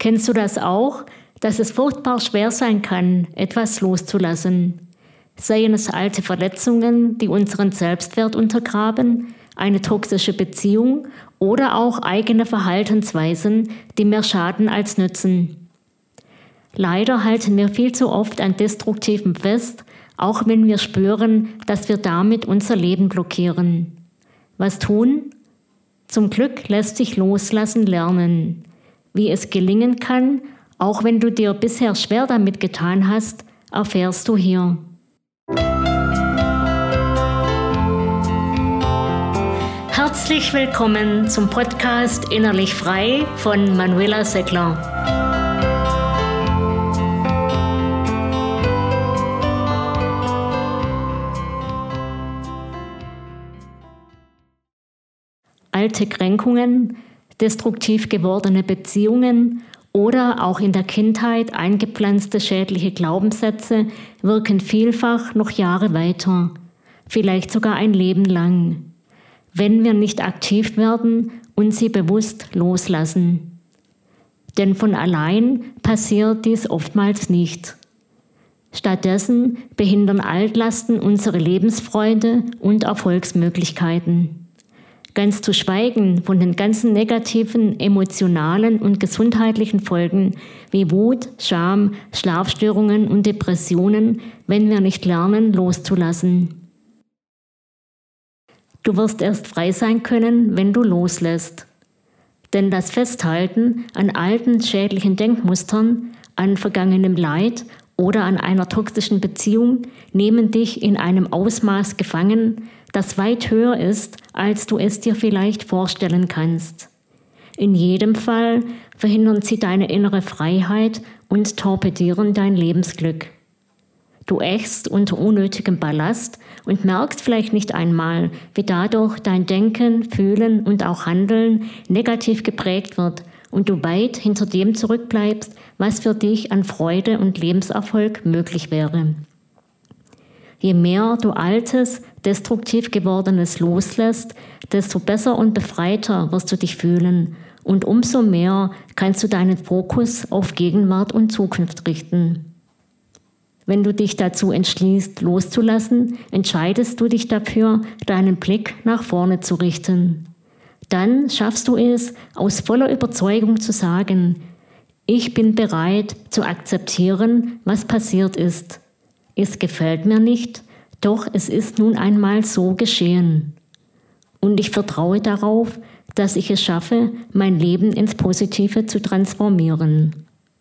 Kennst du das auch, dass es furchtbar schwer sein kann, etwas loszulassen? Seien es alte Verletzungen, die unseren Selbstwert untergraben, eine toxische Beziehung oder auch eigene Verhaltensweisen, die mehr schaden als nützen. Leider halten wir viel zu oft an Destruktivem fest, auch wenn wir spüren, dass wir damit unser Leben blockieren. Was tun? Zum Glück lässt sich Loslassen lernen. Wie es gelingen kann, auch wenn du dir bisher schwer damit getan hast, erfährst du hier. Herzlich willkommen zum Podcast Innerlich Frei von Manuela Seckler. Alte Kränkungen, destruktiv gewordene Beziehungen oder auch in der Kindheit eingepflanzte schädliche Glaubenssätze wirken vielfach noch Jahre weiter, vielleicht sogar ein Leben lang, wenn wir nicht aktiv werden und sie bewusst loslassen. Denn von allein passiert dies oftmals nicht. Stattdessen behindern Altlasten unsere Lebensfreude und Erfolgsmöglichkeiten. Ganz zu schweigen von den ganzen negativen, emotionalen und gesundheitlichen Folgen wie Wut, Scham, Schlafstörungen und Depressionen, wenn wir nicht lernen, loszulassen. Du wirst erst frei sein können, wenn du loslässt. Denn das Festhalten an alten, schädlichen Denkmustern, an vergangenem Leid oder an einer toxischen Beziehung nehmen dich in einem Ausmaß gefangen, das weit höher ist, als du es dir vielleicht vorstellen kannst. In jedem Fall verhindern sie deine innere Freiheit und torpedieren dein Lebensglück. Du ächzt unter unnötigem Ballast und merkst vielleicht nicht einmal, wie dadurch dein Denken, Fühlen und auch Handeln negativ geprägt wird und du weit hinter dem zurückbleibst, was für dich an Freude und Lebenserfolg möglich wäre. Je mehr du Altes, destruktiv Gewordenes loslässt, desto besser und befreiter wirst du dich fühlen und umso mehr kannst du deinen Fokus auf Gegenwart und Zukunft richten. Wenn du dich dazu entschließt, loszulassen, entscheidest du dich dafür, deinen Blick nach vorne zu richten. Dann schaffst du es, aus voller Überzeugung zu sagen: Ich bin bereit zu akzeptieren, was passiert ist. Es gefällt mir nicht, doch es ist nun einmal so geschehen. Und ich vertraue darauf, dass ich es schaffe, mein Leben ins Positive zu transformieren.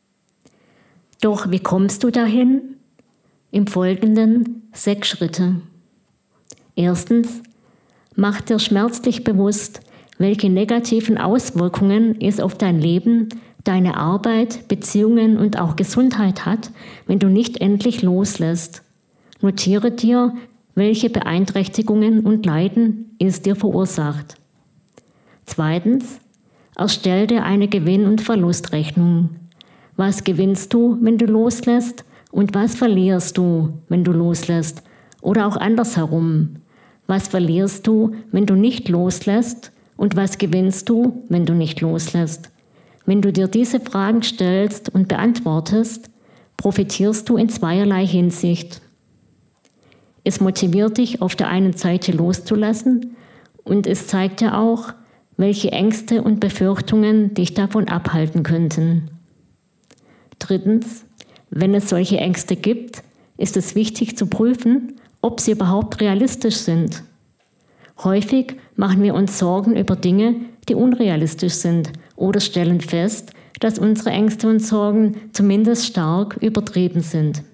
Doch wie kommst du dahin? Im Folgenden 6 Schritte. Erstens, mach dir schmerzlich bewusst, welche negativen Auswirkungen es auf dein Leben, deine Arbeit, Beziehungen und auch Gesundheit hat, wenn du nicht endlich loslässt. Notiere dir, welche Beeinträchtigungen und Leiden es dir verursacht. Zweitens, erstell dir eine Gewinn- und Verlustrechnung. Was gewinnst du, wenn du loslässt? Und was verlierst du, wenn du loslässt? Oder auch andersherum. Was verlierst du, wenn du nicht loslässt? Und was gewinnst du, wenn du nicht loslässt? Wenn du dir diese Fragen stellst und beantwortest, profitierst du in zweierlei Hinsicht. Es motiviert dich, auf der einen Seite loszulassen und es zeigt dir auch, welche Ängste und Befürchtungen dich davon abhalten könnten. Drittens, wenn es solche Ängste gibt, ist es wichtig zu prüfen, ob sie überhaupt realistisch sind. Häufig machen wir uns Sorgen über Dinge, die unrealistisch sind oder stellen fest, dass unsere Ängste und Sorgen zumindest stark übertrieben sind.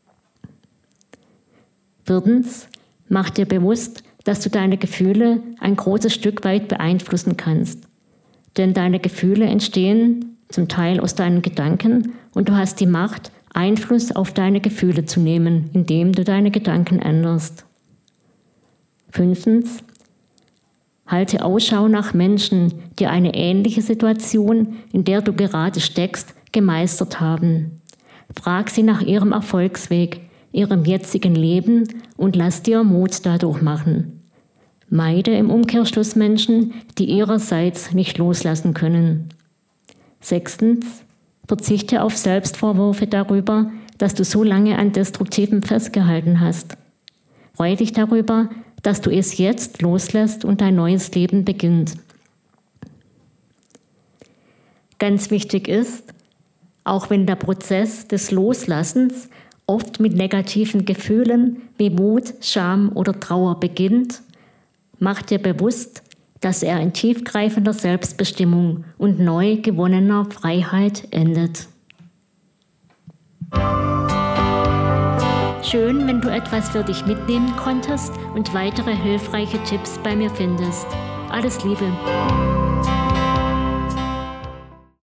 Viertens, mach dir bewusst, dass du deine Gefühle ein großes Stück weit beeinflussen kannst. Denn deine Gefühle entstehen zum Teil aus deinen Gedanken und du hast die Macht, Einfluss auf deine Gefühle zu nehmen, indem du deine Gedanken änderst. Fünftens, halte Ausschau nach Menschen, die eine ähnliche Situation, in der du gerade steckst, gemeistert haben. Frag sie nach ihrem Erfolgsweg, ihrem jetzigen Leben und lass dir Mut dadurch machen. Meide im Umkehrschluss Menschen, die ihrerseits nicht loslassen können. 6. Verzichte auf Selbstvorwürfe darüber, dass du so lange an Destruktivem festgehalten hast. Freu dich darüber, dass du es jetzt loslässt und dein neues Leben beginnt. Ganz wichtig ist, auch wenn der Prozess des Loslassens oft mit negativen Gefühlen wie Wut, Scham oder Trauer beginnt, mach dir bewusst, dass er in tiefgreifender Selbstbestimmung und neu gewonnener Freiheit endet. Schön, wenn du etwas für dich mitnehmen konntest und weitere hilfreiche Tipps bei mir findest. Alles Liebe!